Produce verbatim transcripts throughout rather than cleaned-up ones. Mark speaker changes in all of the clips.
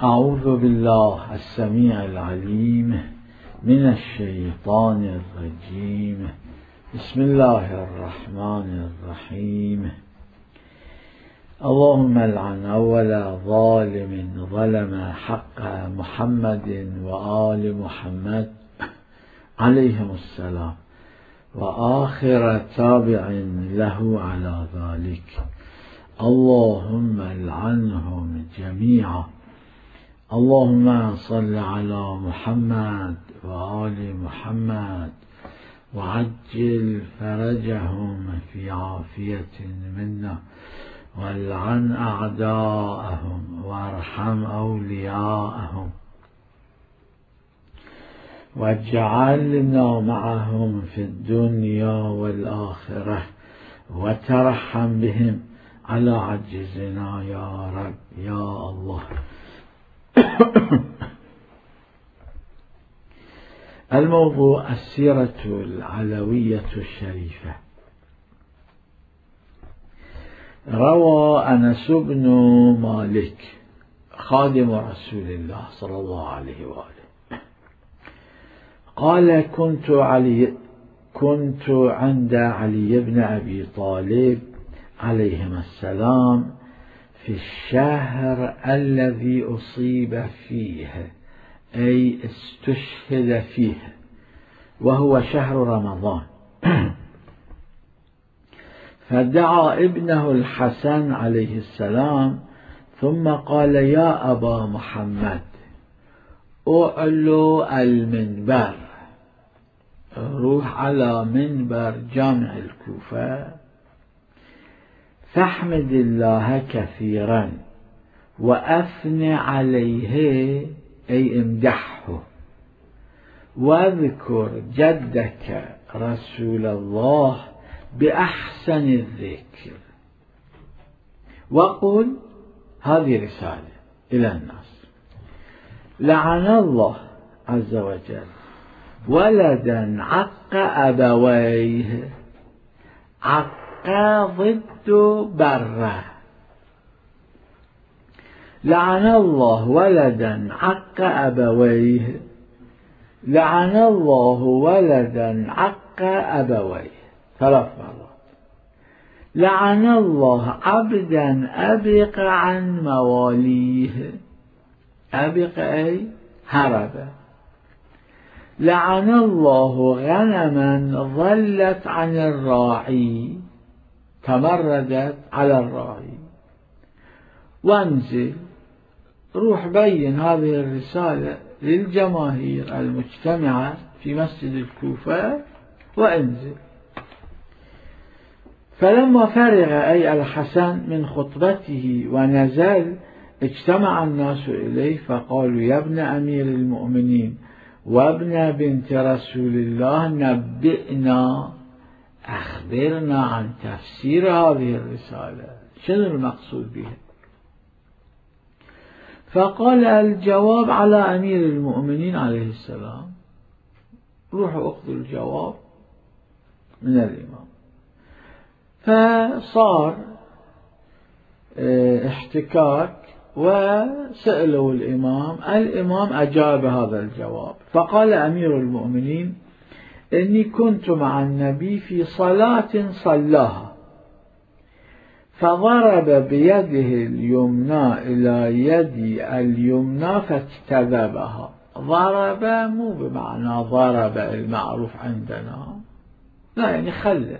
Speaker 1: أعوذ بالله السميع العليم من الشيطان الرجيم. بسم الله الرحمن الرحيم. اللهم العن أول ظالم ظلم حق محمد وآل محمد عليهم السلام، وآخر تابع له على ذلك. اللهم العنهم جميعا. اللهم صل على محمد وآل محمد وعجل فرجهم في عافية منا، والعن أعداءهم وارحم أولياءهم، واجعلنا معهم في الدنيا والآخرة، وترحم بهم على عجزنا يا رب يا الله. الموضوع السيرة العلوية الشريفة. روى أنس بن مالك خادم رسول الله صلى الله عليه وآله قال: كنت علي كنت عند علي بن أبي طالب عليهما السلام في الشهر الذي أصيب فيه، أي استشهد فيه، وهو شهر رمضان. فدعا ابنه الحسن عليه السلام ثم قال: يا أبا محمد، أعلو المنبر، روح على منبر جامع الكوفة، فاحمد الله كثيرا وأثن عليه، أي امدحه، واذكر جدك رسول الله بأحسن الذكر، وقل هذه رسالة إلى الناس: لعن الله عز وجل ولدا عق أبويه. عق ضد بره. لعن الله ولدا عق أبويه. لعن الله ولدا عق أبويه ثلاث مرات. لعن الله عبدا أبق عن مواليه. أبق أي هرب. لعن الله غنما ظلت عن الراعي، تمردت على الراعي. وانزل، روح بين هذه الرسالة للجماهير المجتمعة في مسجد الكوفة وانزل. فلما فرغ أي الحسن من خطبته ونزل، اجتمع الناس إليه فقالوا: يا ابن أمير المؤمنين وابن بنت رسول الله، نبئنا، أخبرنا عن تفسير هذه الرسالة، شنو المقصود بها؟ فقال: الجواب على أمير المؤمنين عليه السلام. روحوا اخذوا الجواب من الإمام. فصار احتكاك وسألوا الإمام. الإمام أجاب هذا الجواب. فقال أمير المؤمنين: إني كنت مع النبي في صلاة صلاها، فضرب بيده اليمنى إلى يدي اليمنى فاجتذبها. ضرب مو بمعنى ضرب المعروف عندنا، لا، يعني خلى.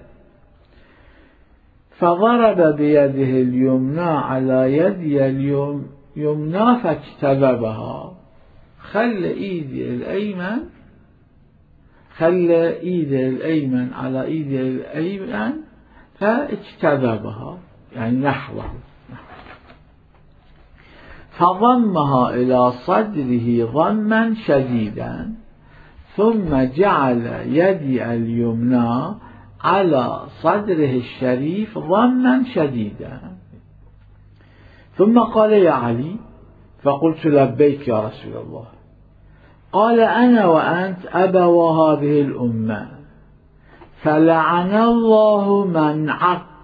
Speaker 1: فضرب بيده اليمنى على يدي اليمنى فاجتذبها. خلى إيدي الأيمن خلى إيدي الأيمن على إيدي الأيمن فاجتذبها، يعني نحوه. فضمها إلى صدره ضما شديدا، ثم جعل يدي اليمنى على صدره الشريف ضما شديدا، ثم قال: يا علي. فقلت: لبيك يا رسول الله. قال: أنا وأنت أبوا هذه الأمة، فلعن الله من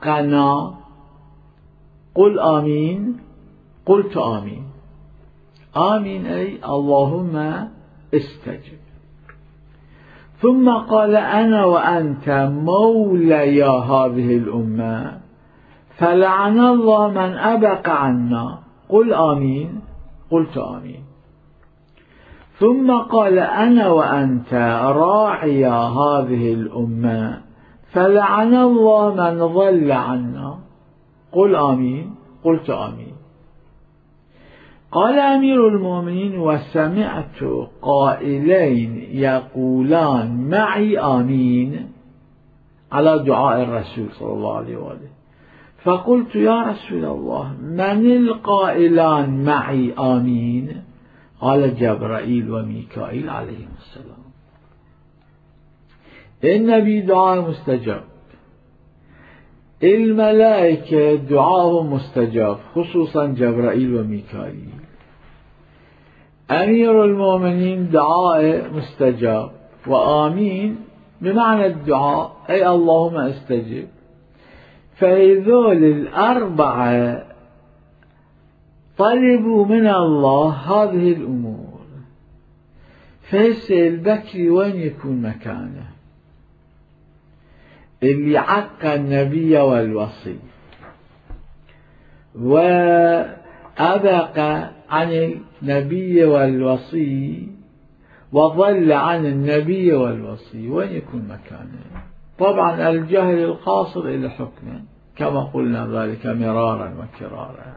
Speaker 1: عقنا. قل آمين. قلت آمين. آمين أي اللهم استجب. ثم قال أنا وأنت مولى هذه الأمة فلعن الله من أبق عنا قل آمين قلت آمين. ثم قال أنا وأنت راعي هذه الأمة فلعن الله من ضل عنا قل آمين قلت آمين. قال أمير المؤمنين وسمعت قائلين يقولان معي آمين على دعاء الرسول صلى الله عليه وآله، فقلت يا رسول الله من القائلان معي آمين؟ قال جبرائيل وميكائيل عليهم السلام. النبي دعاء مستجاب، الملائكة دعاهم مستجاب خصوصا جبرائيل وميكائيل. أمير المؤمنين دعاء مستجاب، وآمين بمعنى الدعاء أي اللهم استجب. فهذول الأربعة طلبوا من الله هذه الأمور، فهسه البكري وين يكون مكانه؟ اللي عق النبي والوصي وأبق عن النبي والوصي وضل عن النبي والوصي، وين يكون مكانه؟ طبعا الجهل القاصر إلى حكمه كما قلنا ذلك مرارا وكرارا.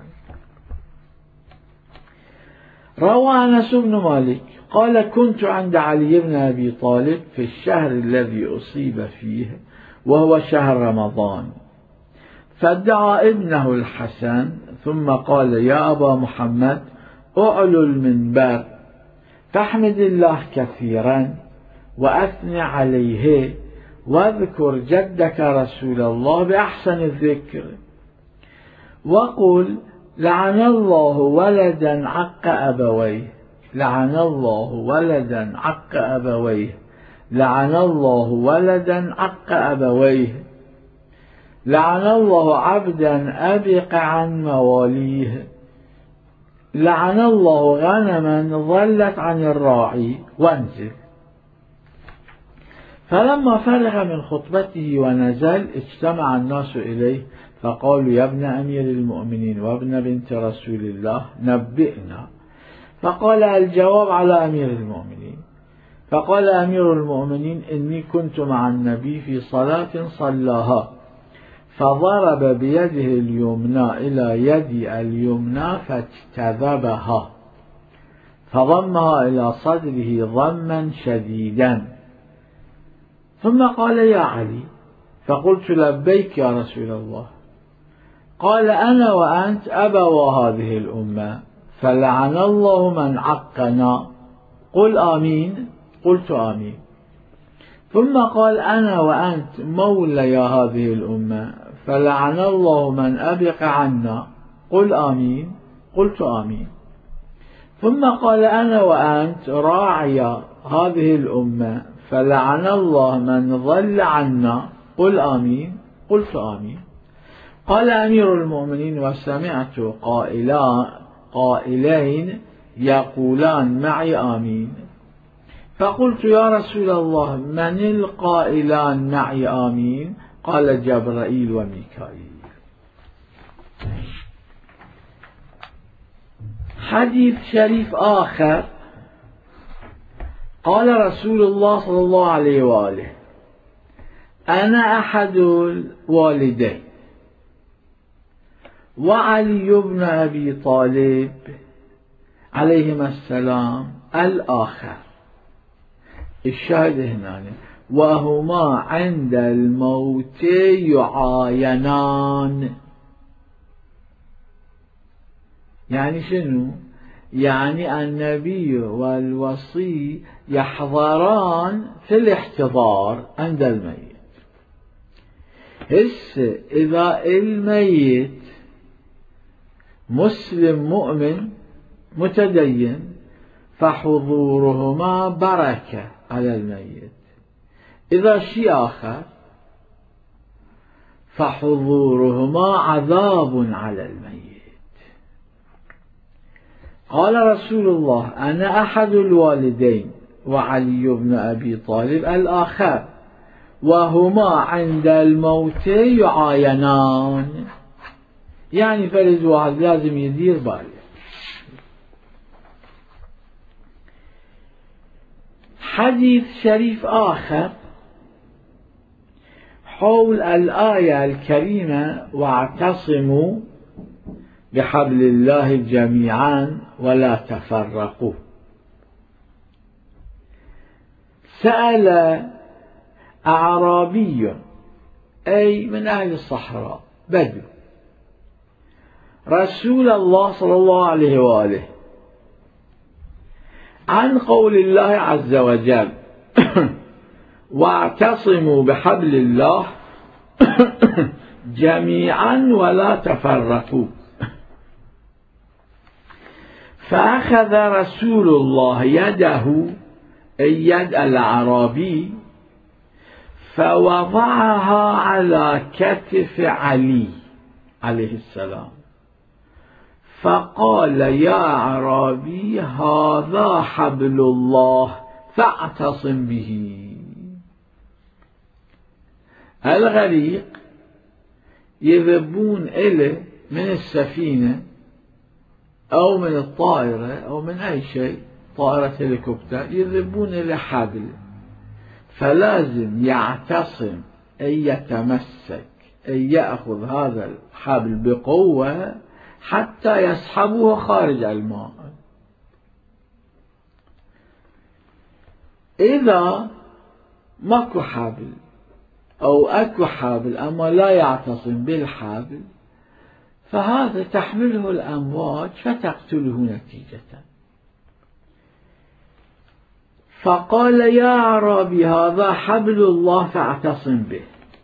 Speaker 1: روى أنس بن مالك قال كنت عند علي بن أبي طالب في الشهر الذي أصيب فيه وهو شهر رمضان، فدعا ابنه الحسن ثم قال يا أبا محمد أعلو المنبر فاحمد الله كثيرا وأثني عليه واذكر جدك رسول الله بأحسن الذكر، وقل لعن الله ولدا عق أبويه، لعن الله ولدا عق أبويه، لعن الله ولدا عق أبويه، لعن الله عبدا أبق عن مواليه، لعن الله غنما ضلت عن الراعي، وانزل. فلما فرغ من خطبته ونزل اجتمع الناس إليه فقالوا يا ابن أمير المؤمنين وابن بنت رسول الله نبئنا. فقال الجواب على أمير المؤمنين. فقال أمير المؤمنين إني كنت مع النبي في صلاة صلاها فضرب بيده اليمنى إلى يدي اليمنى فاجتذبها فضمها إلى صدره ضما شديدا، ثم قال يا علي، فقلت لبيك يا رسول الله. قال أنا وأنت أبوا هذه الأمة فلعن الله من عقنا قل آمين قلت آمين. ثم قال أنا وأنت مولى هذه الأمة فلعن الله من أبق عنا قل آمين قلت آمين. ثم قال أنا وأنت راعي هذه الأمة فلعن الله من ضل عنا قل آمين قلت آمين. قال أمير المؤمنين وسمعت قائلان قائلين يقولان معي آمين، فقلت يا رسول الله من القائلان معي آمين؟ قال جبرائيل وميكائيل. حديث شريف آخر قال رسول الله صلى الله عليه وآله أنا أحد الوالدين وعلي بن أبي طالب عليهما السلام الآخر. الشاهد هنا وهما عند الموت يعاينان. يعني شنو؟ يعني النبي والوصي يحضران في الاحتضار عند الميت. هسه إذا الميت مسلم مؤمن متدين فحضورهما بركة على الميت، إذا شيء آخر فحضورهما عذاب على الميت. قال رسول الله: أنا أحد الوالدين وعلي بن أبي طالب الآخر، وهما عند الموت يعاينان. يعني فرد واحد لازم يدير باله. حديث شريف آخر حول الآية الكريمة: واعتصموا بحبل الله جميعا ولا تفرقوا. سأل أعرابي، أي من أهل الصحراء، بدو، رسول الله صلى الله عليه وآله عن قول الله عز وجل: واعتصموا بحبل الله جميعا ولا تفرقوا. فأخذ رسول الله يده، أي يد الأعرابي، فوضعها على كتف علي عليه السلام، فقال: يا أعرابي، هذا حبل الله فاعتصم به. الغريق يذبون إليه من السفينة أو من الطائرة أو من أي شيء، طائرة هليكوبتر، يذبون إليه حبل، فلازم يعتصم، أي يتمسك، أي يأخذ هذا الحبل بقوة حتى يسحبه خارج الماء. إذا ماكو حبل أو أكو حبل أما لا يعتصم بالحبل، فهذا تحمله الأمواج فتقتله نتيجة. فقال: يا أعرابي، هذا حبل الله فاعتصم به.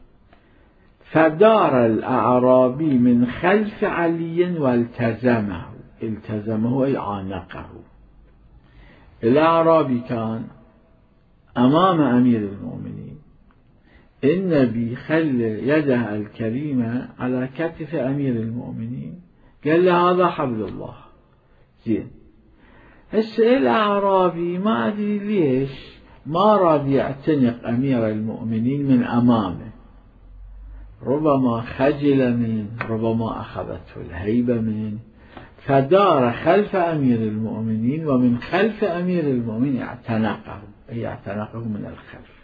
Speaker 1: فدار الأعرابي من خلف علي والتزمه. التزمه أي عانقه. الأعرابي كان أمام أمير المؤمنين، النبي خلى يده الكريمة على كتف أمير المؤمنين، قال له: هذا حبل الله. زين، هسه الأعرابي ما أدري ليش ما راد يعتنق أمير المؤمنين من أمامه، ربما خجل منه، ربما أخذته الهيبة منه، فدار خلف أمير المؤمنين، ومن خلف أمير المؤمنين اعتنقه، أي اعتنقه من الخلف.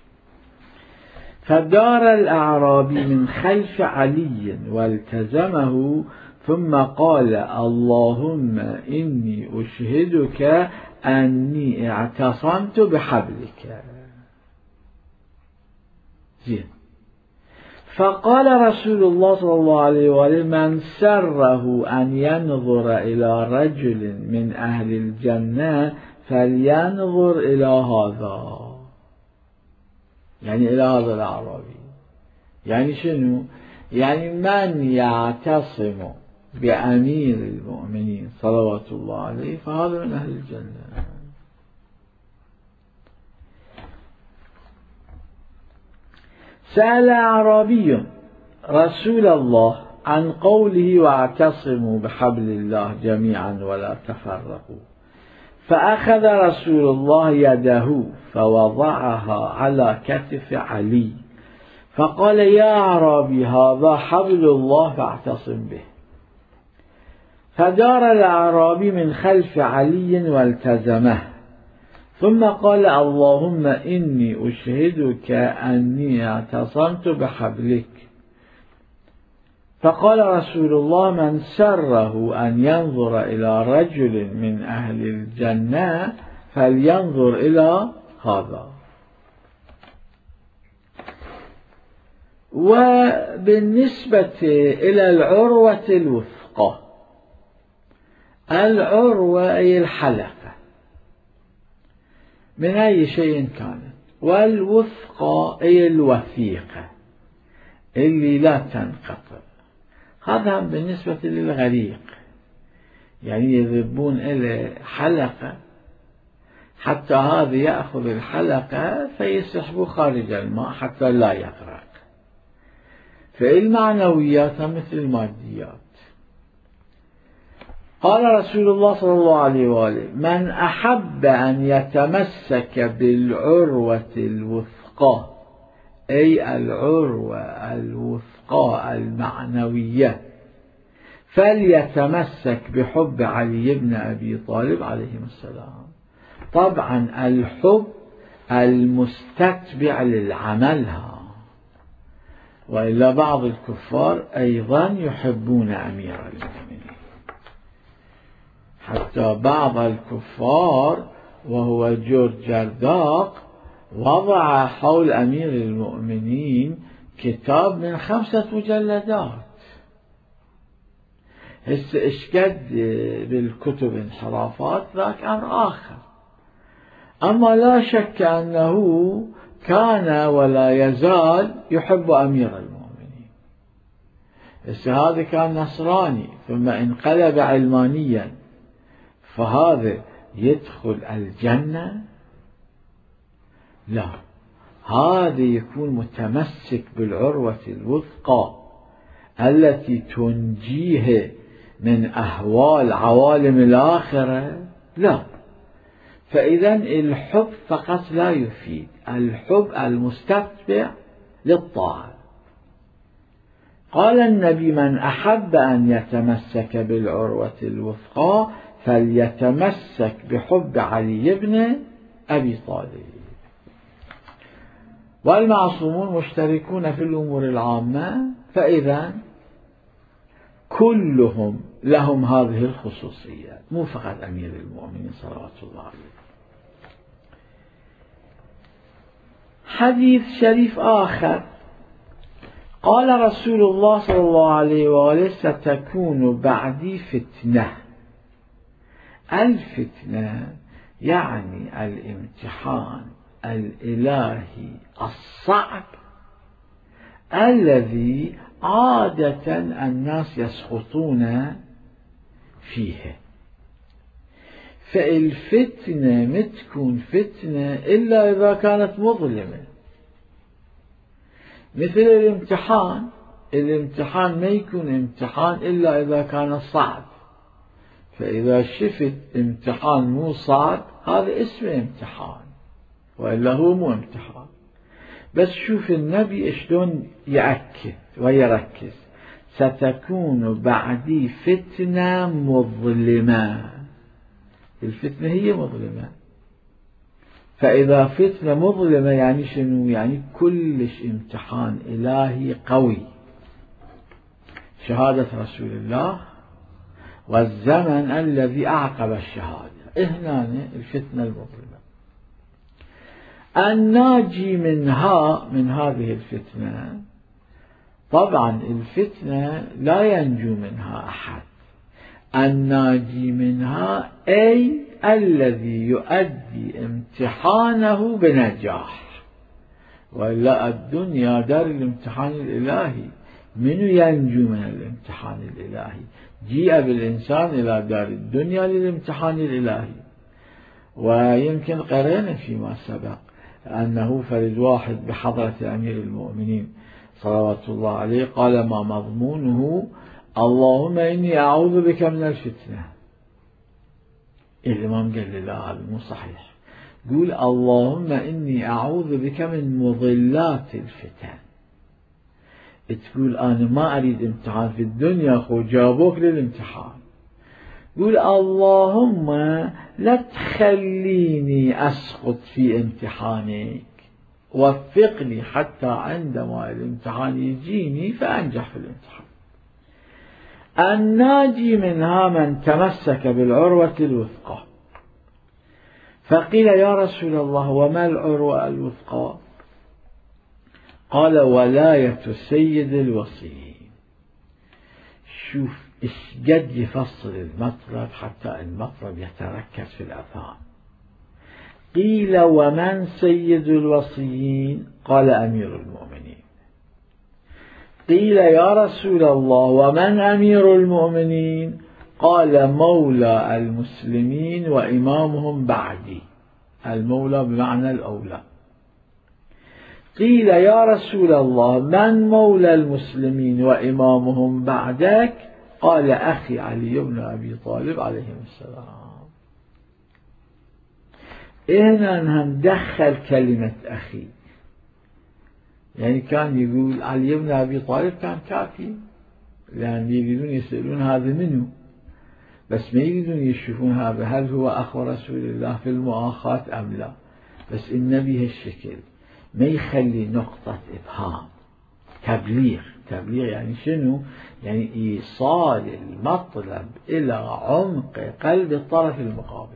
Speaker 1: فدار الأعرابي من خلف علي والتزمه، ثم قال: اللهم إني أشهدك أني اعتصمت بحبلك. زين. فقال رسول الله صلى الله عليه وآله: من سره أن ينظر إلى رجل من أهل الجنة فلينظر إلى هذا، يعني إلى هذا الأعرابي. يعني شنو؟ يعني من يعتصم بأمير المؤمنين صلوات الله عليه فهذا من أهل الجنة. سأل أعرابي رسول الله عن قوله: واعتصموا بحبل الله جميعا ولا تفرقوا. فأخذ رسول الله يده فوضعها على كتف علي، فقال: يا أعرابي، هذا حبل الله فاعتصم به. فدار الأعرابي من خلف علي والتزمه، ثم قال: اللهم إني أشهدك أني اعتصمت بحبلك. فقال رسول الله: من سره أن ينظر إلى رجل من أهل الجنة فلينظر إلى هذا. وبالنسبة إلى العروة الوثقى، العروة أي الحلقة من أي شيء كانت، والوثقى أي الوثيقة اللي لا تنقطع. هذا بالنسبة للغريق، يعني يذبون إلى حلقة حتى هذا يأخذ الحلقة فيسحبه خارج الماء حتى لا يغرق. فالمعنويات مثل الماديات. قال رسول الله صلى الله عليه وآله: من أحب أن يتمسك بالعروة الوثقى، أي العروة الوثقى المعنوية، فليتمسك بحب علي بن أبي طالب عليه السلام. طبعا الحب المستتبع للعمل، وإلا بعض الكفار أيضا يحبون أمير المؤمنين، حتى بعض الكفار وهو جورج جرداق وضع حول أمير المؤمنين كتاب من خمسة مجلدات. هسه اشكد بالكتب انحرافات ذاك أمر آخر، أما لا شك أنه كان ولا يزال يحب أمير المؤمنين. هسه هذا كان نصراني ثم انقلب علمانيا، فهذا يدخل الجنة؟ لا، هذا يكون متمسك بالعروة الوثقى التي تنجيه من أهوال عوالم الآخرة. لا، فإذا الحب فقط لا يفيد، الحب المستتبع للطاعة. قال النبي: من أحب أن يتمسك بالعروة الوثقى فليتمسك بحب علي بن أبي طالب. والمعصومون مشتركون في الأمور العامة، فإذا كلهم لهم هذه الخصوصية، مو فقط أمير المؤمنين صلوات الله عليه. حديث شريف آخر: قال رسول الله صلى الله عليه وآله: ستكون بعدي فتنة. الفتنة يعني الامتحان الإلهي الصعب الذي عادة الناس يسقطون فيه. فالفتنة ما تكون فتنة إلا إذا كانت مظلمة، مثل الامتحان. الامتحان ما يكون امتحان إلا إذا كان صعب، فإذا شفت امتحان مو صعب هذا اسمه امتحان، وإلا هو مو امتحان. بس شوف النبي شلون يأكد ويركز: ستكون بعدي فتنة مظلمة. الفتنة هي مظلمة، فإذا فتنة مظلمة يعني شنو؟ يعني كلش امتحان إلهي قوي، شهادة رسول الله والزمن الذي أعقب الشهادة، هنا الفتنة المظلمة. الناجي منها من هذه الفتنة، طبعا الفتنة لا ينجو منها أحد، الناجي منها أي الذي يؤدي امتحانه بنجاح، وإلا الدنيا دار الامتحان الإلهي، من ينجو من الامتحان الإلهي؟ جيء بالإنسان إلى دار الدنيا للامتحان الإلهي. ويمكن قرأنا فيما سبق أنه فرد واحد بحضرة أمير المؤمنين صلوات الله عليه قال: ما مضمونه؟ اللهم إني أعوذ بك من الفتنة. الإمام قال لي: لا، هذا مو صحيح، قول اللهم إني أعوذ بك من مضلات الفتن. تقول أنا ما أريد امتحان في الدنيا، خو جابوك للامتحان. قول اللهم لا تخليني أسقط في امتحانك، وفقني حتى عندما الامتحان يجيني فأنجح في الامتحان. الناجي منها من تمسك بالعروة الوثقى. فقيل: يا رسول الله وما العروة الوثقى؟ قال: ولاية سيد الوصيين. شوف إيش قد يفصل المطلب حتى المطلب يتركز في الأذهان. قيل: ومن سيد الوصيين؟ قال: أمير المؤمنين. قيل: يا رسول الله ومن أمير المؤمنين؟ قال: مولى المسلمين وإمامهم بعدي. المولى بمعنى الأولى. قيل: يا رسول الله من مولى المسلمين وإمامهم بعدك؟ قال أخي علي بن أبي طالب عليه السلام. هنا هم دخل كلمة أخي، يعني كان يقول علي بن أبي طالب كان كافي، لأن يريدون يسألون هذا منه، بس ما يريدون يشوفون هذا هل هو أخو رسول الله في المؤاخاة أم لا. بس النبي هالشكل ما يخلي نقطة إبهام. تبليغ، تبليغ يعني شنو؟ يعني إيصال المطلب إلى عمق قلب الطرف المقابل.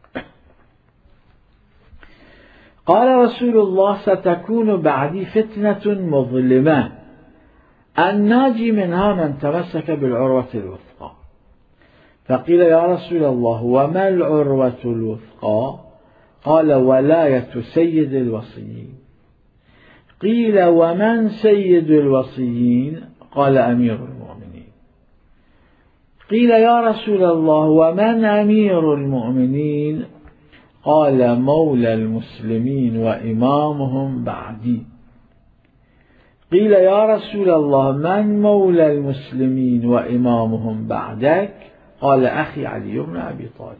Speaker 1: قال رسول الله: ستكون بعدي فتنة مظلمة الناجي منها من تمسك بالعروة الوثقى. فقيل: يا رسول الله وما العروة الوثقى؟ قال: ولاية سيد الوصيين. قيل: ومن سيد الوصيين؟ قال: أمير المؤمنين. قيل: يا رسول الله ومن أمير المؤمنين؟ قال: مولى المسلمين وإمامهم بعدي. قيل: يا رسول الله من مولى المسلمين وإمامهم بعدك؟ قال: أخي علي بن أبي طالب.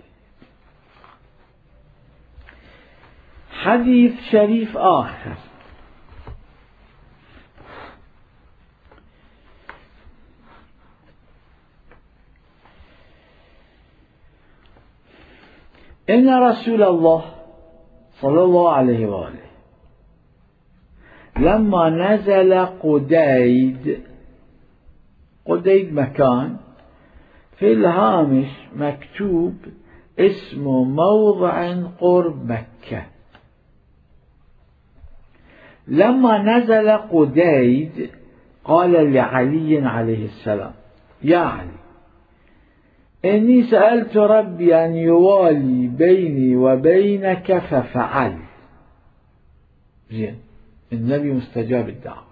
Speaker 1: حديث شريف آخر. إن رسول الله صلى الله عليه وآله لما نزل قديد، قديد مكان في الهامش مكتوب اسم موضع قرب مكة. لما نزل قديد قال لعلي عليه السلام: يا علي، إني سألت ربي أن يوالي بيني وبينك ففعل. زين، النبي مستجاب الدعوة.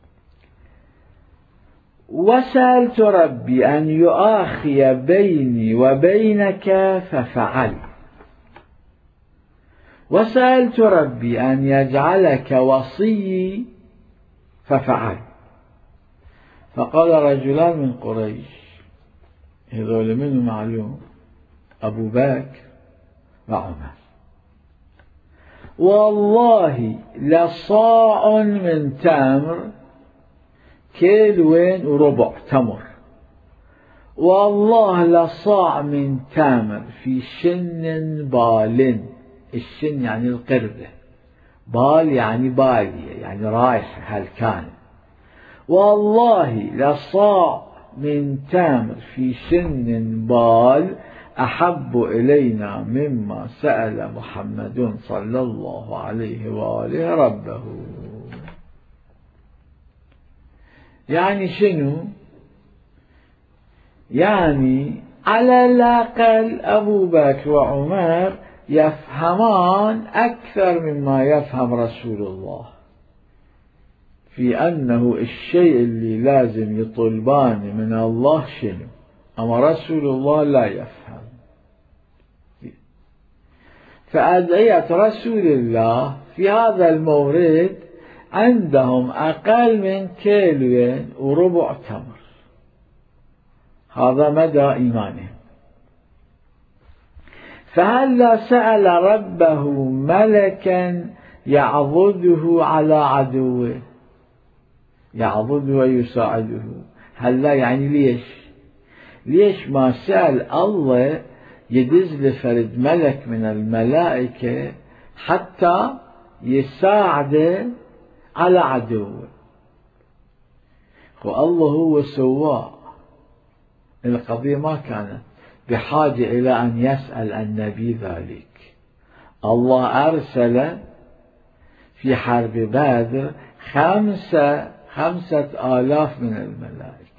Speaker 1: وسألت ربي أن يؤاخي بيني وبينك ففعل. وسألت ربي أن يجعلك وصي ففعل. فقال رجلان من قريش، هذول منه معلوم، أبو بكر وعمر: والله لصاع من تمر، كيلوين وربع تمر، والله لصاع من تمر في شن بال. الشن يعني القربة، بال يعني بالية يعني رايحة هلكان. والله لصاع من تمر في شن بال أحب إلينا مما سأل محمد صلى الله عليه وآله ربه. يعني شنو؟ يعني على الأقل أبو بكر وعمر يفهمان أكثر مما يفهم رسول الله في أنه الشيء اللي لازم يطلبان من الله شنو، أما رسول الله لا يفهم. فأدعية رسول الله في هذا المورد عندهم أقل من كيلوين وربع تمر. هذا مدى إيمانهم. فهلا سأل ربه ملكا يعضده على عدوه، يعضده ويساعده. هلا يعني ليش؟ ليش ما سأل الله يدز لفرد ملك من الملائكة حتى يساعده على عدوه؟ والله هو سواه. القضية ما كانت بحاجة إلى أن يسأل النبي ذلك. الله أرسل في حرب بدر خمسة خمسة آلاف من الملائكة،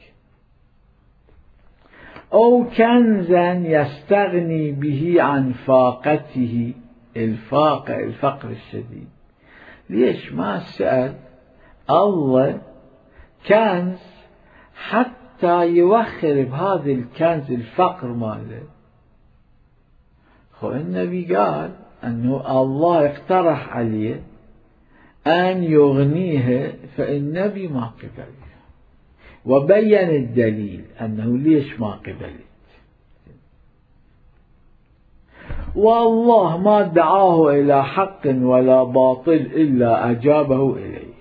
Speaker 1: أو كنزا يستغني به عن فاقته، الفاقة الفقر الشديد. ليش ما سأل الله كنز حتى يوخر بهذا الكنز الفقر ماله؟ خو النبي قال أنه الله اقترح عليه أن يغنيه، فالنبي ما قبل. وبين الدليل أنه ليش ما قبلت. والله ما دعاه إلى حق ولا باطل إلا أجابه إليه.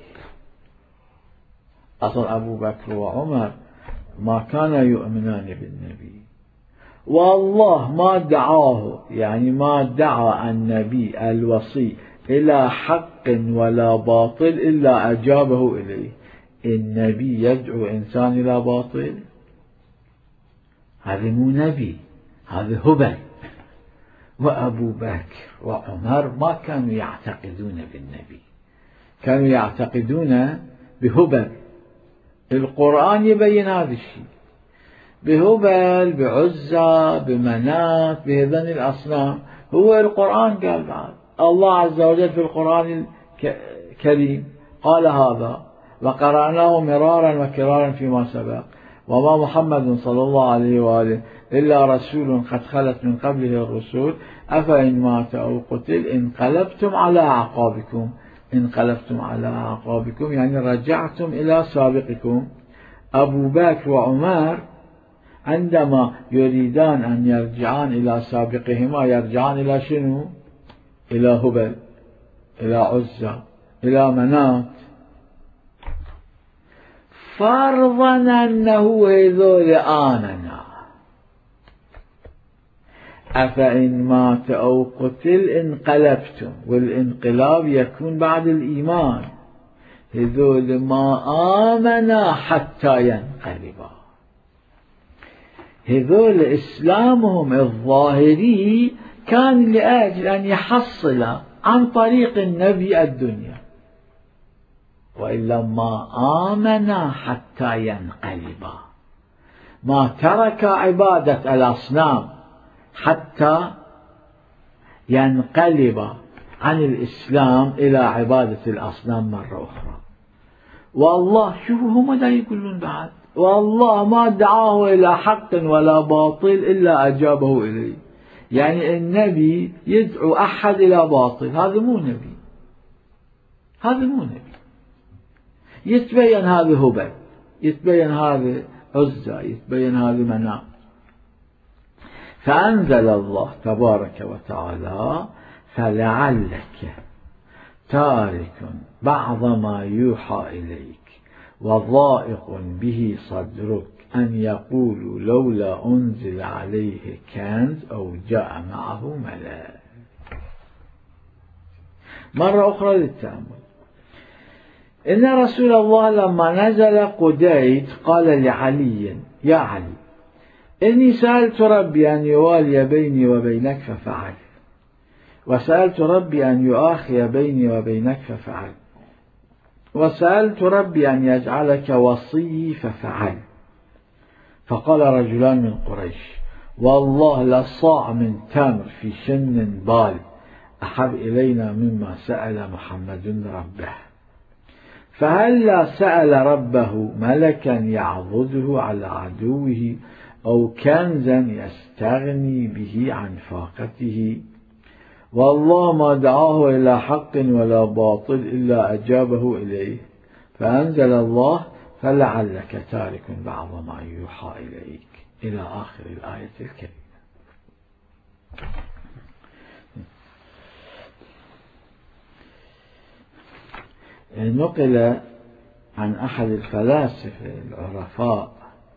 Speaker 1: أصلا أبو بكر وعمر ما كانا يؤمنان بالنبي، والله ما دعاه، يعني ما دعا النبي الوصي إلى حق ولا باطل إلا أجابه إليه. النبي يدعو إنسان إلى باطل؟ هذا مو نبي، هذا هبل. وأبو بكر وعمر ما كانوا يعتقدون بالنبي، كانوا يعتقدون بهبل. القرآن يبين هذا الشيء، بهبل، بعزة، بمنات، بهذين الأصنام. هو القرآن قال بعد، الله عز وجل في القرآن الكريم قال هذا، وقرأناه مرارا وكرارا فيما سبق، وما محمد صلى الله عليه وآله إلا رسول قد خلت من قبله الرسل أفإن مات أو قتل انقلبتم على أعقابكم. انقلبتم على أعقابكم يعني رجعتم إلى سابقكم. أبو بكر وعمر عندما يريدان أن يرجعان إلى سابقهما يرجعان إلى شنو؟ إلى هبل، إلى عزة، إلى منات. فرضا أنه هذول آمنا، أفإن مات أو قتل انقلبتم، والانقلاب يكون بعد الإيمان. هذول ما آمنا حتى ينقلبا، هذول إسلامهم الظاهري كان لأجل أن يحصل عن طريق النبي الدنيا، وإلا ما آمنا حتى ينقلبا، ما ترك عبادة الأصنام حتى ينقلب عن الإسلام إلى عبادة الأصنام مرة أخرى. والله شوفوا هم دا يقولون بعد، والله ما دعاه إلى حق ولا باطل إلا أجابه إليه. يعني النبي يدعو أحد إلى باطل، هذا مو نبي، هذا مو نبي. يتبين هذا هبل، يتبين هذا عزة، يتبين هذا منام. فأنزل الله تبارك وتعالى فلعلك تارك بعض ما يوحى إليك وضائق به صدرك أن يقولوا لولا أنزل عليه كنز أو جاء معه ملاك. مرة أخرى للتأمل. إن رسول الله لما نزل قديد قال لعلي يا علي إني سألت ربي أن يوالي بيني وبينك ففعل، وسألت ربي أن يؤاخي بيني وبينك ففعل، وسألت ربي أن يجعلك وصي ففعل. فقال رجلان من قريش والله لصاع من تمر في شن بال أحب إلينا مما سأل محمد ربه، فهلا سأل ربه ملكا يعضده على عدوه أو كنزا يستغني به عن فاقته. والله ما دعاه إلى حق ولا باطل إلا أجابه إليه. فأنزل الله فلعلك تارك بعض ما يوحى إليك إلى آخر الآية الكريمة. نقل عن أحد الفلاسفة العرفاء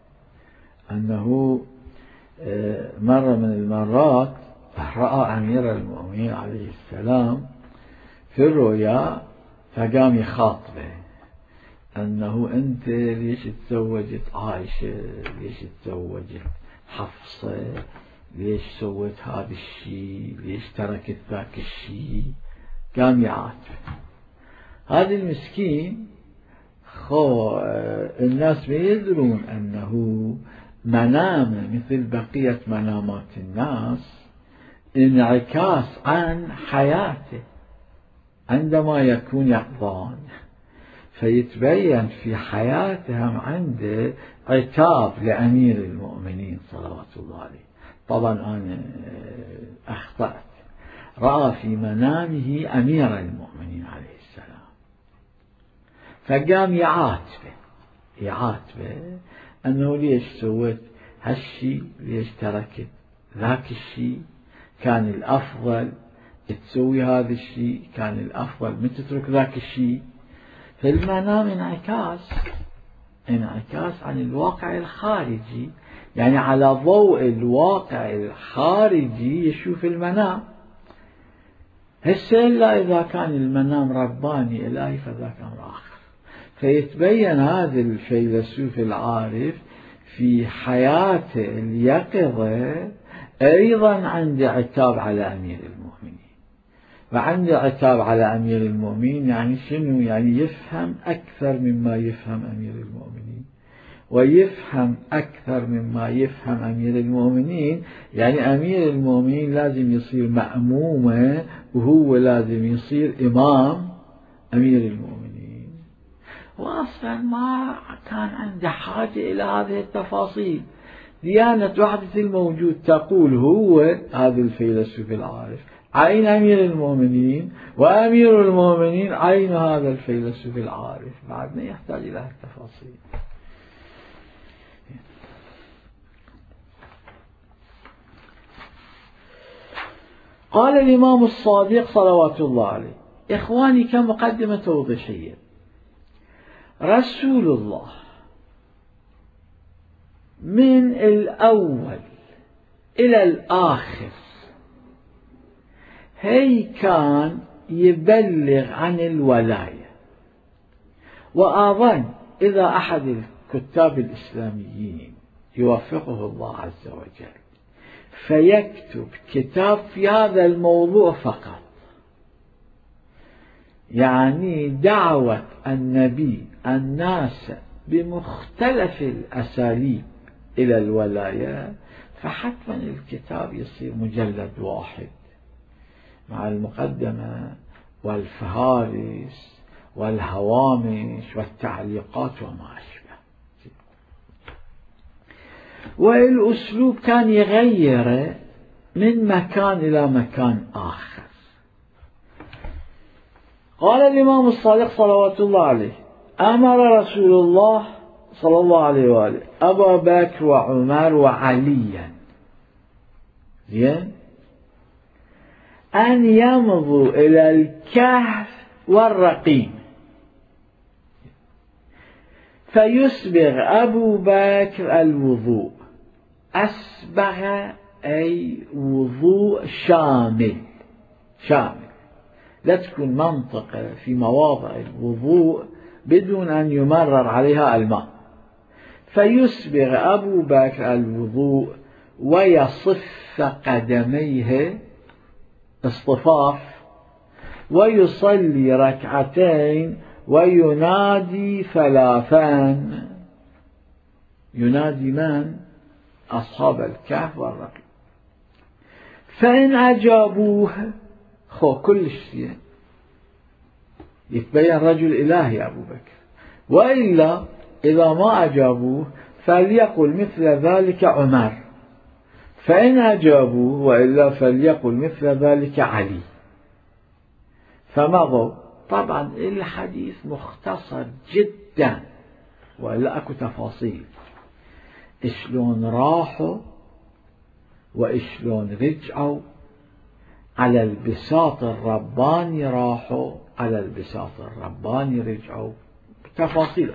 Speaker 1: أنه مرة من المرات رأى أمير المؤمنين عليه السلام في الرؤيا، فقام يخاطبه أنه أنت ليش تزوجت عائشة، ليش تزوجت حفصة، ليش سويت هذا الشيء، ليش تركت ذاك الشيء. قام يعاتبه. هذا المسكين خو الناس ما يدرون أنه منام مثل بقية منامات الناس انعكاس عن حياته عندما يكون يقظان، فيتبين في حياتهم عنده عتاب لأمير المؤمنين صلوات الله عليه. طبعا أنا أخطأت، رأى في منامه أمير المؤمنين عليه السلام، فقام يعاتبه يعاتبه أنه ليش سويت هالشي، ليش تركت ذاك الشي، كان الأفضل تسوي هذا الشيء، كان الأفضل من تترك ذاك الشيء. فالمنام انعكاس انعكاس عن الواقع الخارجي، يعني على ضوء الواقع الخارجي يشوف المنام. هسه إلا إذا كان المنام رباني إلهي فذاك أمر آخر. فيتبين هذا الفيلسوف العارف في حياته اليقظة أيضا عنده عتاب على أمير المؤمنين، وعنده عتاب على أمير المؤمنين يعني شنو؟ يعني يفهم أكثر مما يفهم أمير المؤمنين، ويفهم أكثر مما يفهم أمير المؤمنين، يعني أمير المؤمنين لازم يصير مأمومة وهو لازم يصير إمام أمير المؤمنين، وأصلا ما كان عنده حاجة إلى هذه التفاصيل. ديانة وحدة الموجود تقول هو هذا الفيلسوف العارف عين أمير المؤمنين، وأمير المؤمنين عين هذا الفيلسوف العارف، بعد ما يحتاج إلى التفاصيل. قال الإمام الصادق صلوات الله عليه: إخواني كمقدمة توضيحية، رسول الله من الأول إلى الآخر هي كان يبلغ عن الولاية. وأظن إذا أحد الكتاب الإسلاميين يوفقه الله عز وجل فيكتب كتاب في هذا الموضوع فقط، يعني دعوة النبي الناس بمختلف الأساليب إلى الولاية، فحتما الكتاب يصير مجلد واحد مع المقدمة والفهارس والهوامش والتعليقات وما أشبه. والأسلوب كان يغير من مكان إلى مكان آخر. قال الإمام الصادق صلوات الله عليه: أمر رسول الله صلى الله عليه وآله أبا بكر وعمر وعليا زين أن يمضوا إلى الكهف والرقيم، فيسبغ أبو بكر الوضوء. أسبغ أي وضوء شامل شامل، لا تكون منطقة في مواضع الوضوء بدون أن يمرر عليها الماء. فيسبغ أبو بكر الوضوء ويصف قدميه اصطفاف، ويصلي ركعتين وينادي ثلاثان. ينادي من؟ أصحاب الكهف والرقيم. فإن أجابوه خو كل شيء يتبين رجل إلهي أبو بكر، وإلا إذا ما أجابوه فليقل مثل ذلك عمر، فإن أجابوه وإلا فليقل مثل ذلك علي. فمضوا. طبعا الحديث مختصر جدا وإلا أكو تفاصيل، إشلون راحوا وإشلون رجعوا، على البساط الرباني راحوا، على البساط الرباني رجعوا، تفاصيل.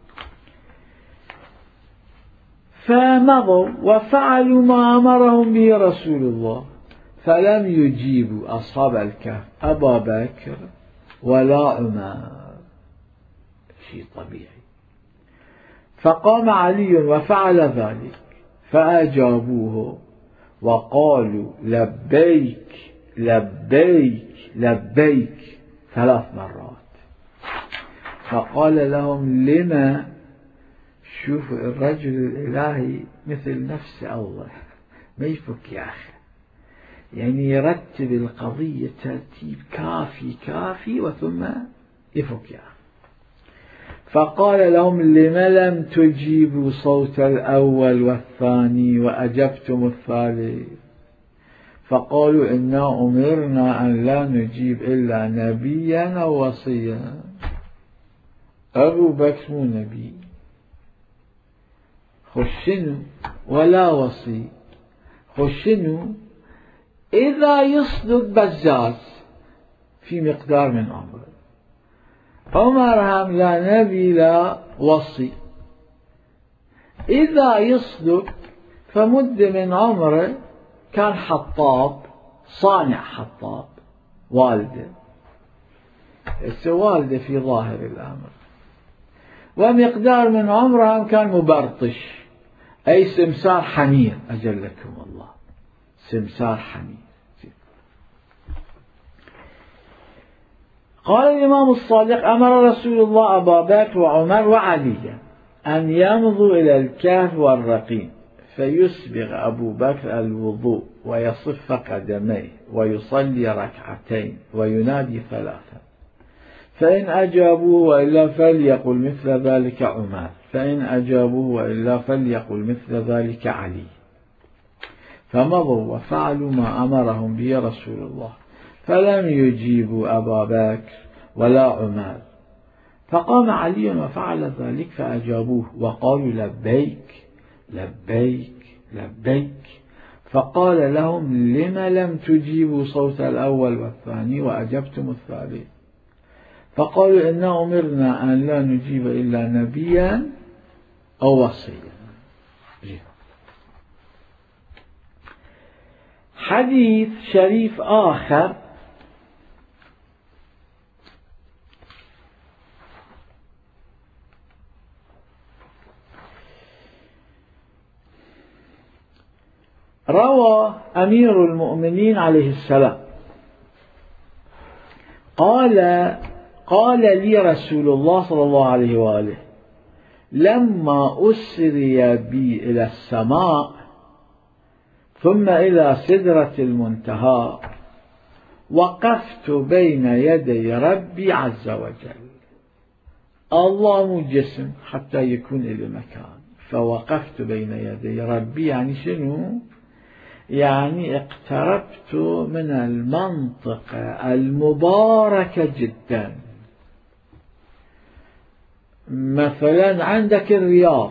Speaker 1: فمضوا وفعلوا ما أمرهم به رسول الله، فلم يجيبوا أصحاب الكهف أبا بكر ولا عمر، شيء طبيعي. فقام علي وفعل ذلك، فأجابوه وقالوا لبيك لبيك لبيك ثلاث مرات. فقال لهم: لما؟ شوفوا الرجل الإلهي مثل نفس الله، ما يفك يا أخي، يعني يرتب القضية ترتيب كافي كافي وثم يفك يا أخي. فقال لهم: لما لم تجيبوا صوت الأول والثاني وأجبتم الثالث؟ فقالوا: إنا أمرنا أن لا نجيب إلا نبيا أو وصيا. أبو بكر مو نبي خشنوا ولا وصي، خشنوا إذا يصدق بزاز في مقدار من عمره. عمر هم لا نبي لا وصي، إذا يصدق فمد من عمره كان حطاب، صانع حطاب، والده، والده في ظاهر الأمر. ومقدار من عمرهم كان مبرطش، أي سمسار حمير، أجلكم الله، سمسار حمير. قال الإمام الصادق: أمر رسول الله أبا بكر وعمر وعليا أن يمضوا إلى الكهف والرقيم، فيسبغ أبو بكر الوضوء ويصف قدميه ويصلي ركعتين وينادي ثلاثا، فإن أجابوه وإلا فليقل مثل ذلك عمر، فإن أجابوه وإلا فليقل مثل ذلك علي. فمضوا وفعلوا ما أمرهم به رسول الله، فلم يجيبوا أبا بكر ولا عمر. فقام علي وفعل ذلك فأجابوه وقالوا: لبيك لبيك لبيك. فقال لهم: لم لم تجيبوا صوت الأول والثاني وأجبتم الثالث؟ فقالوا: إنا أمرنا أن لا نجيب إلا نبيا أو وصيا. حديث شريف آخر روى أمير المؤمنين عليه السلام قال: قال لي رسول الله صلى الله عليه وآله: لما أسري بي إلى السماء ثم إلى سدرة المنتهى وقفت بين يدي ربي عز وجل. الله مو جسم حتى يكون إلى مكان، فوقفت بين يدي ربي يعني شنو؟ يعني اقتربت من المنطقة المباركة جدا. مثلا عندك الرياض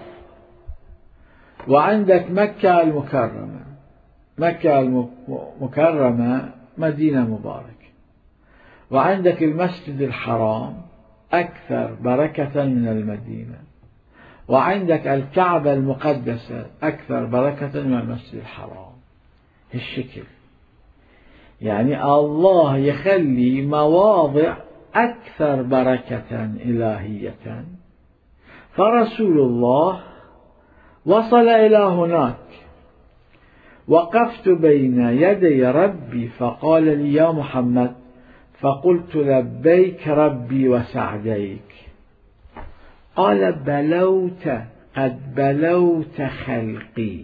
Speaker 1: وعندك مكة المكرمة، مكة المكرمة مدينة مباركة، وعندك المسجد الحرام أكثر بركة من المدينة، وعندك الكعبة المقدسة أكثر بركة من المسجد الحرام. هالشكل يعني الله يخلي مواضع أكثر بركة إلهية. فرسول الله وصل إلى هناك، وقفت بين يدي ربي فقال لي: يا محمد، فقلت: لبيك ربي وسعديك. قال: بلوت، قد بلوت خلقي.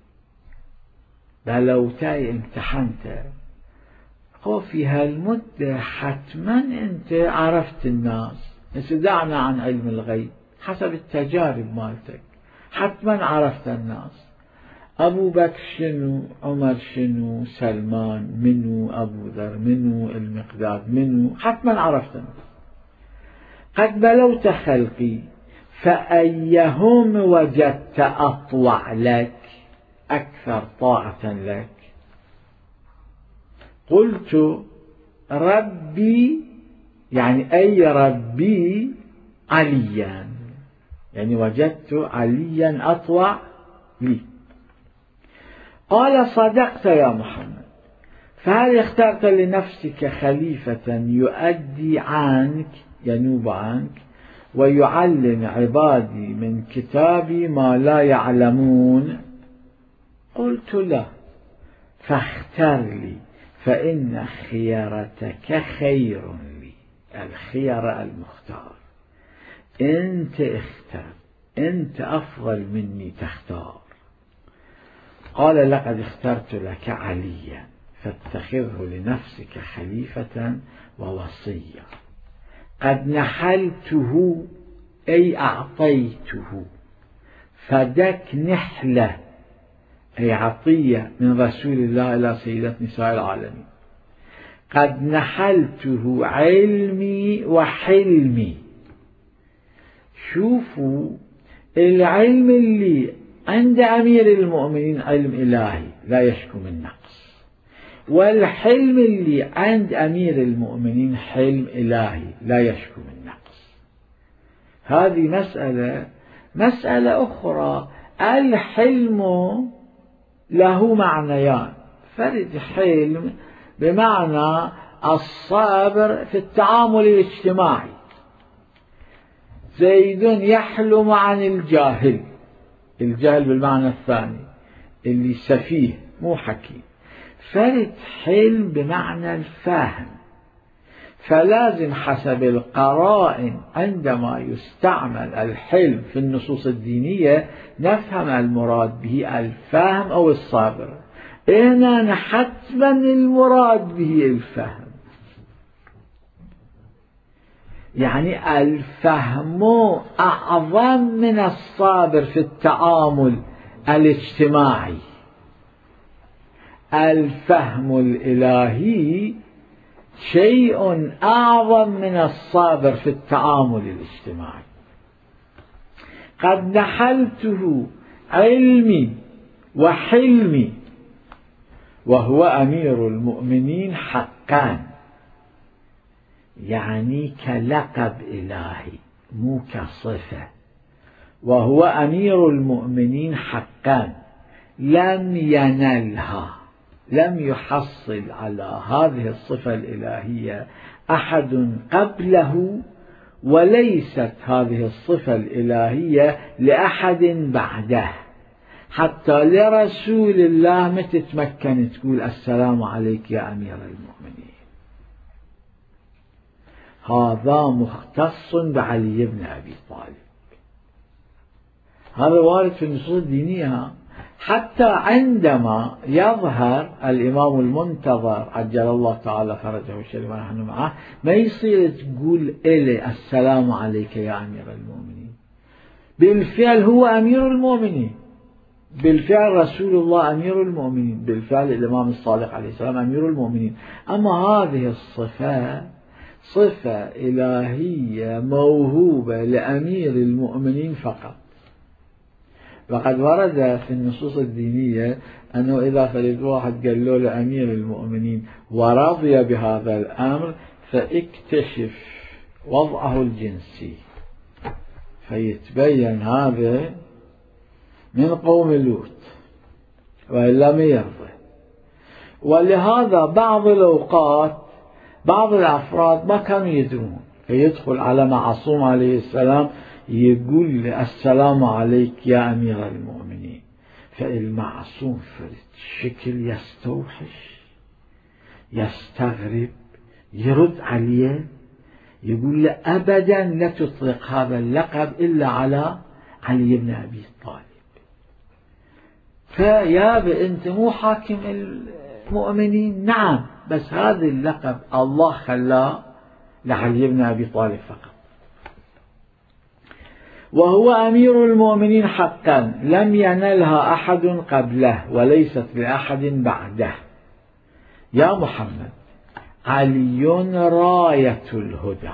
Speaker 1: بلوت امتحنت. في هالمدة حتما أنت عرفت الناس، دعنا عن علم الغيب، حسب التجارب مالتك حتما عرفت الناس. أبو بكر شنو، عمر شنو، سلمان منو، أبو ذر منو، المقداد منو، حتما عرفت الناس. قد بلوت خلقي فأيهم وجدت أطوع لك، أكثر طاعة لك؟ قلت: ربي، يعني أي ربي، عليا، يعني وجدت عليا أطوع لي. قال: صدقت يا محمد، فهل اخترت لنفسك خليفة يؤدي عنك، ينوب عنك، ويعلم عبادي من كتابي ما لا يعلمون؟ قلت: لا. فاختر لي، فإن خيرتك خير لي. الخير المختار، أنت اختر، أنت أفضل مني تختار. قال: لقد اخترت لك عليا، فاتخذه لنفسك خليفة ووصيا. قد نحلته، أي أعطيته، فدك نحلة، أي عطية من رسول الله إلى سيدة نساء العالمين. قد نحلته علمي وحلمي. شوفوا العلم اللي عند أمير المؤمنين علم إلهي لا يشكو من نقص، والحلم اللي عند أمير المؤمنين حلم إلهي لا يشكو من نقص. هذه مسألة. مسألة أخرى، الحلم له معنيان. فرد حلم بمعنى الصبر في التعامل الاجتماعي، زيد يحلم عن الجاهل، الجهل بالمعنى الثاني اللي سفيه مو حكيم. فرد حلم بمعنى الفهم، فلازم حسب القرائن عندما يستعمل الحلم في النصوص الدينية نفهم المراد به الفهم أو الصبر. هنا حتما المراد به الفهم، يعني الفهم أعظم من الصبر في التعامل الاجتماعي. الفهم الإلهي شيء أعظم من الصبر في التعامل الاجتماعي. قد نحلته علمي وحلمي وهو أمير المؤمنين حقا، يعني كلقب إلهي مو كصفة. وهو أمير المؤمنين حقا لم ينلها، لم يحصل على هذه الصفة الإلهية أحد قبله، وليست هذه الصفة الإلهية لأحد بعده. حتى لرسول الله ما تتمكن تقول السلام عليك يا أمير المؤمنين. هذا مختص بعلي بن أبي طالب. هذا وارد في النصوص الدينية. حتى عندما يظهر الإمام المنتظر عجل الله تعالى فرجه الشريف ونحن معه، ما يصير تقول إلي السلام عليك يا أمير المؤمنين. بالفعل هو أمير المؤمنين، بالفعل رسول الله أمير المؤمنين، بالفعل الإمام الصادق عليه السلام أمير المؤمنين. أما هذه الصفة صفة إلهية موهوبة لأمير المؤمنين فقط. وقد ورد في النصوص الدينية أنه إذا فرد واحد قال له لأمير المؤمنين ورضي بهذا الأمر فاكتشف وضعه الجنسي، فيتبين هذا من قوم لوط وإلا ما يرضى. ولهذا بعض الأوقات بعض الأفراد ما كانوا يدرون، فيدخل على معصوم عليه السلام يقول السلام عليك يا أمير المؤمنين، فالمعصوم فرد شكل يستوحش يستغرب، يرد عليه يقول له أبدا لا تطلق هذا اللقب إلا على علي بن أبي طالب. فيا أنت مو حاكم المؤمنين، نعم، بس هذا اللقب الله خلاه لعلي بن أبي طالب فقط. وهو أمير المؤمنين حقا لم ينلها أحد قبله وليست لأحد بعده. يا محمد علي راية الهدى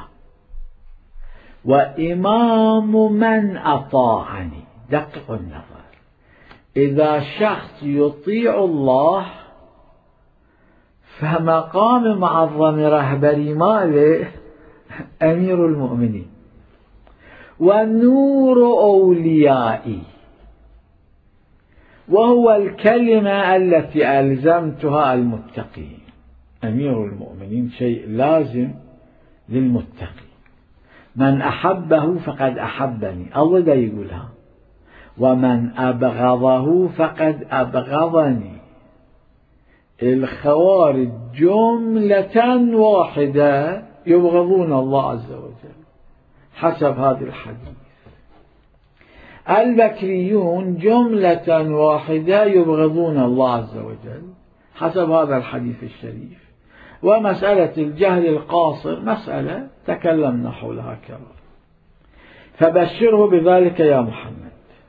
Speaker 1: وإمام من أطاعني. دقق النظر، إذا شخص يطيع الله فمقام معظم رهبري ماله أمير المؤمنين، ونور أوليائي، وهو الكلمة التي ألزمتها المتقين. أمير المؤمنين شيء لازم للمتقي. من أحبه فقد أحبني، الله دا يقولها، ومن أبغضه فقد أبغضني. الخوارج جملة واحدة يبغضون الله عز وجل حسب هذا الحديث. البكريون جملة واحدة يبغضون الله عز وجل حسب هذا الحديث الشريف. ومسألة الجهل القاصر مسألة تكلمنا حولها كرر. فبشره بذلك يا محمد.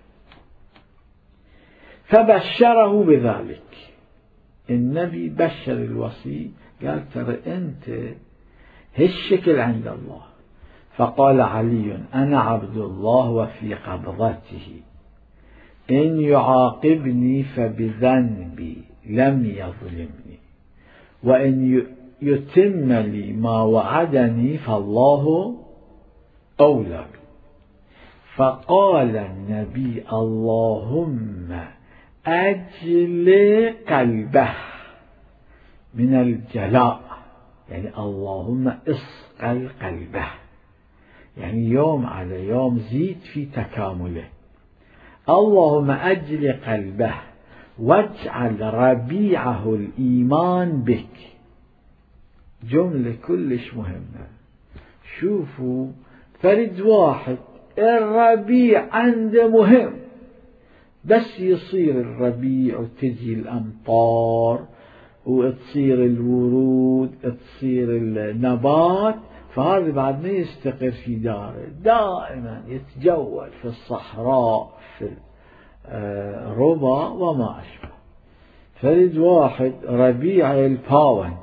Speaker 1: فبشره بذلك النبي، بشر الوصي، قال ترى أنت هالشكل عند الله. فقال علي أنا عبد الله وفي قبضته، إن يعاقبني فبذنبي لم يظلمني، وإن يتم لي ما وعدني فالله أولى بي. فقال النبي: اللهم أجل قلبه من الجلاء، يعني اللهم اصقل قلبه، يعني يوم على يوم زيد في تكامله. اللهم أجل قلبه واجعل ربيعه الإيمان بك. جملة كلش مهمة. شوفوا، فرد واحد الربيع عنده مهم، بس يصير الربيع وتجي الأمطار وتصير الورود تصير النبات، فهذا بعد ما يستقر في داره، دائما يتجول في الصحراء في الربا وما أشبه. فرد واحد ربيع الباون،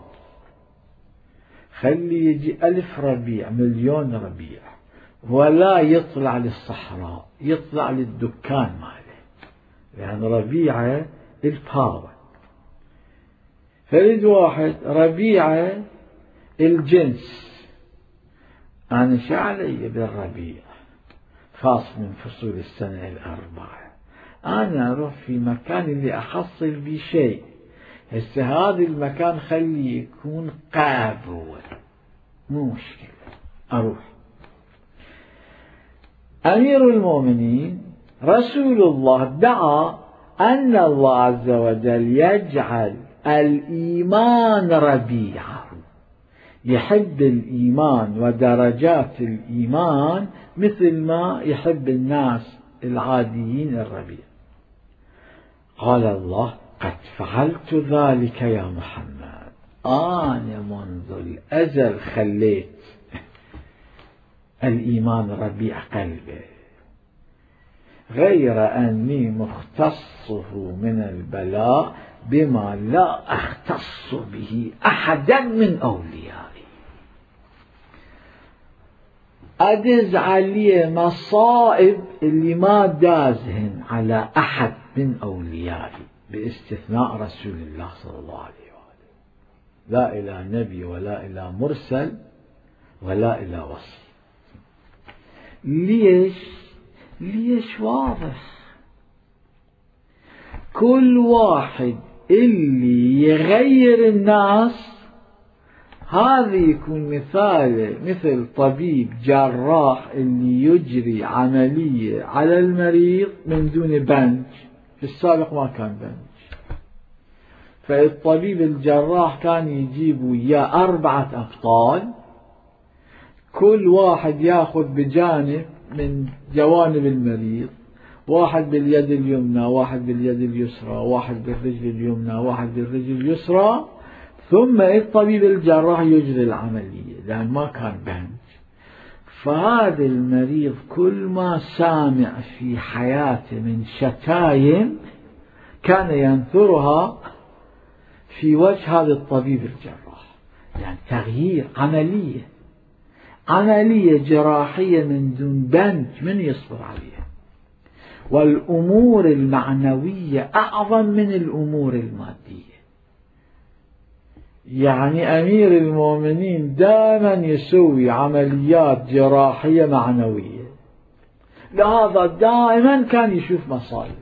Speaker 1: خلي يجي ألف ربيع مليون ربيع ولا يطلع للصحراء، يطلع للدكان ماله، يعني ربيعه الباون. فرد واحد ربيعه الجنس، أنا شو علي بالربيع؟ خاص من فصول السنة الأربعة، أنا أروح في مكان اللي أحصل بيه شيء. هسه هذا المكان خلي يكون قابو، مو مشكلة، أروح. أمير المؤمنين رسول الله دعا أن الله عز وجل يجعل الإيمان ربيعه، يحب الإيمان ودرجات الإيمان مثل ما يحب الناس العاديين الربيع. قال الله: قد فعلت ذلك يا محمد، أنا منذ الأزل خليت الإيمان ربيع قلبه، غير أني مختصه من البلاء بما لا أختص به أحدا من أوليائي. أدز عليه مصائب اللي ما دازهن على أحد من أوليائي، باستثناء رسول الله صلى الله عليه وآله، لا إلى نبي ولا إلى مرسل ولا إلى وصي. ليش؟ ليش واضح، كل واحد اللي يغير الناس هذا يكون مثال مثل طبيب جراح اللي يجري عملية على المريض من دون بنج. في السابق ما كان بنج، فالطبيب الجراح كان يجيب وياه أربعة أبطال، كل واحد يأخذ بجانب من جوانب المريض، واحد باليد اليمنى، واحد باليد اليسرى، واحد بالرجل اليمنى، واحد بالرجل اليسرى، ثم الطبيب الجراح يجري العملية، لأن ما كان بنج. فهذا المريض كل ما سامع في حياته من شتايم كان ينثرها في وجه هذا الطبيب الجراح، يعني تغيير عملية عملية جراحية من دون بنج، من يصبر عليها؟ والأمور المعنوية أعظم من الأمور المادية. يعني أمير المؤمنين دائما يسوي عمليات جراحية معنوية، لهذا دائما كان يشوف مصائب.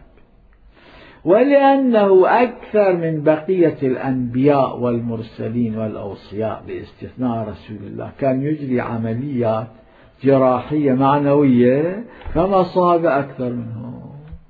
Speaker 1: ولأنه أكثر من بقية الأنبياء والمرسلين والأوصياء باستثناء رسول الله كان يجري عمليات جراحية معنوية، فمصاب أكثر منه.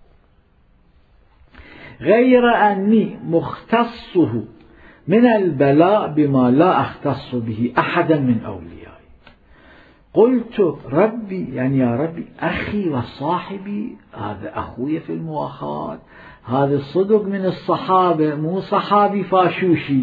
Speaker 1: غير أني مختصه من البلاء بما لا أختص به أحدا من أوليائي. قلت ربي، يعني يا ربي، أخي وصاحبي، هذا أخوي في المؤاخاة، هذا الصدق من الصحابة، مو صحابي فاشوشي.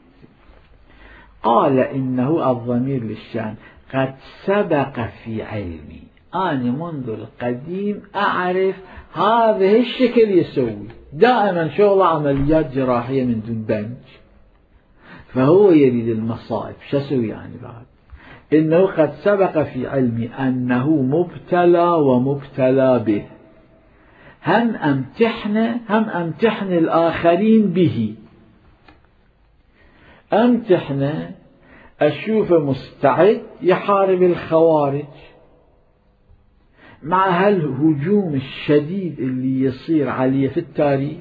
Speaker 1: قال: إنه الضمير للشأن، قد سبق في علمي، أنا منذ القديم أعرف هذا الشكل يسوي، دائما شغل عمليات جراحية من دون بنج، فهو يريد المصائب. شو أسوي يعني بعد؟ إنه قد سبق في علمي أنه مبتلى ومبتلى به، هم أمتحن هم أمتحن الآخرين به. أمتحن أشوفه مستعد يحارب الخوارج مع هالهجوم الشديد اللي يصير عليه في التاريخ،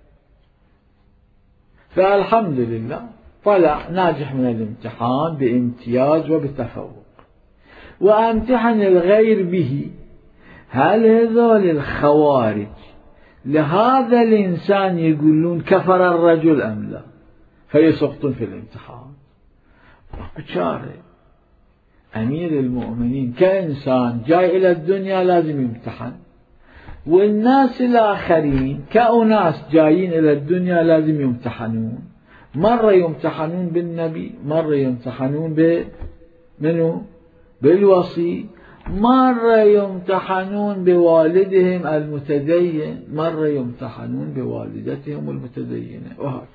Speaker 1: فالحمد لله طلع ناجح من الامتحان بامتياز وبتفوق. وأمتحن الغير به، هل هذول الخوارج لهذا الإنسان يقولون كفر الرجل أم لا، فيسقطون في الامتحان. وكشاره أمير المؤمنين كإنسان جاي إلى الدنيا لازم يمتحن، والناس الآخرين كأناس جايين إلى الدنيا لازم يمتحنون. مرة يمتحنون بالنبي، مرة يمتحنون بمنو بالوصي، مرة يمتحنون بوالدهم المتدين، مرة يمتحنون بوالدتهم المتدينة، وهكذا.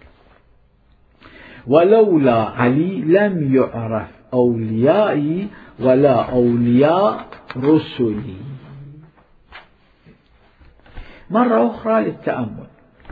Speaker 1: ولولا علي لم يعرف أوليائي ولا أولياء رسلي. مرة أخرى للتأمل.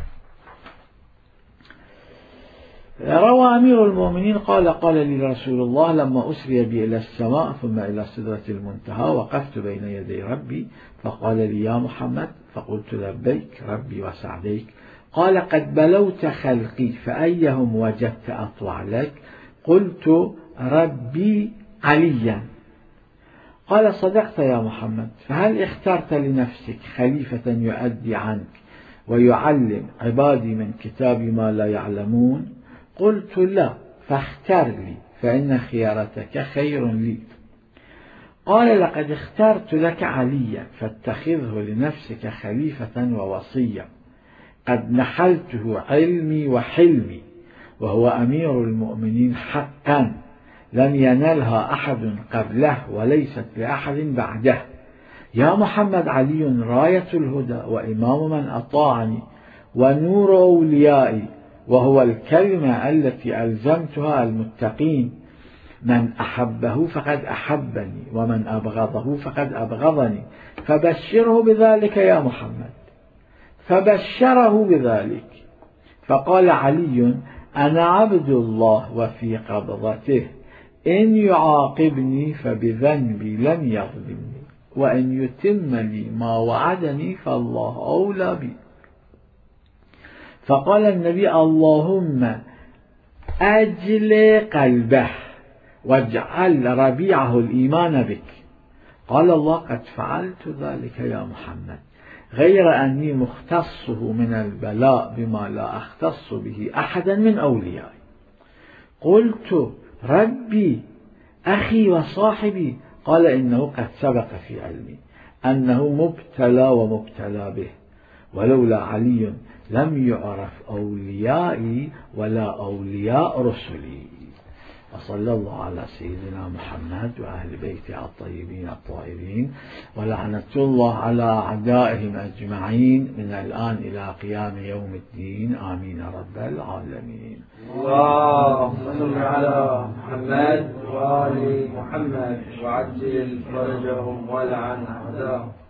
Speaker 1: روى أمير المؤمنين قال قال لي رسول الله لما أسري بي إلى السماء ثم إلى سدرة المنتهى وقفت بين يدي ربي فقال لي يا محمد، فقلت لبيك ربي وسعديك. قال قد بلوت خلقي فأيهم وجدت أطوع لك؟ قلت ربي عليا. قال صدقت يا محمد، فهل اخترت لنفسك خليفة يؤدي عنك ويعلم عبادي من كتابي ما لا يعلمون؟ قلت لا، فاختر لي فإن خيارتك خير لي. قال لقد اخترت لك عليا فاتخذه لنفسك خليفة ووصيا، قد نحلته علمي وحلمي، وهو أمير المؤمنين حقا، لم ينلها أحد قبله وليست لأحد بعده. يا محمد علي راية الهدى وإمام من أطاعني ونور أوليائي، وهو الكلمة التي ألزمتها المتقين، من أحبه فقد أحبني ومن أبغضه فقد أبغضني، فبشره بذلك يا محمد. فبشره بذلك. فقال علي أنا عبد الله وفي قبضته، إن يعاقبني فبذنبي لم يظلمني، وإن يتم لي ما وعدني فالله أولى بي. فقال النبي اللهم أجل قلبه واجعل ربيعه الإيمان بك. قال الله قد فعلت ذلك يا محمد، غير أني مختصه من البلاء بما لا أختص به أحدا من أوليائي. قلت ربي أخي وصاحبي. قال إنه قد سبق في علمي أنه مبتلى ومبتلى به، ولولا علي لم يعرف أوليائي ولا أولياء رسلي. وصلى الله على سيدنا محمد وأهل بيته الطيبين الطاهرين، ولعنة الله على أعدائهم أجمعين من الآن إلى قيام يوم الدين، آمين رب العالمين.
Speaker 2: اللهم صل على محمد وآل محمد وعجل فرجهم ولعن أعداءهم.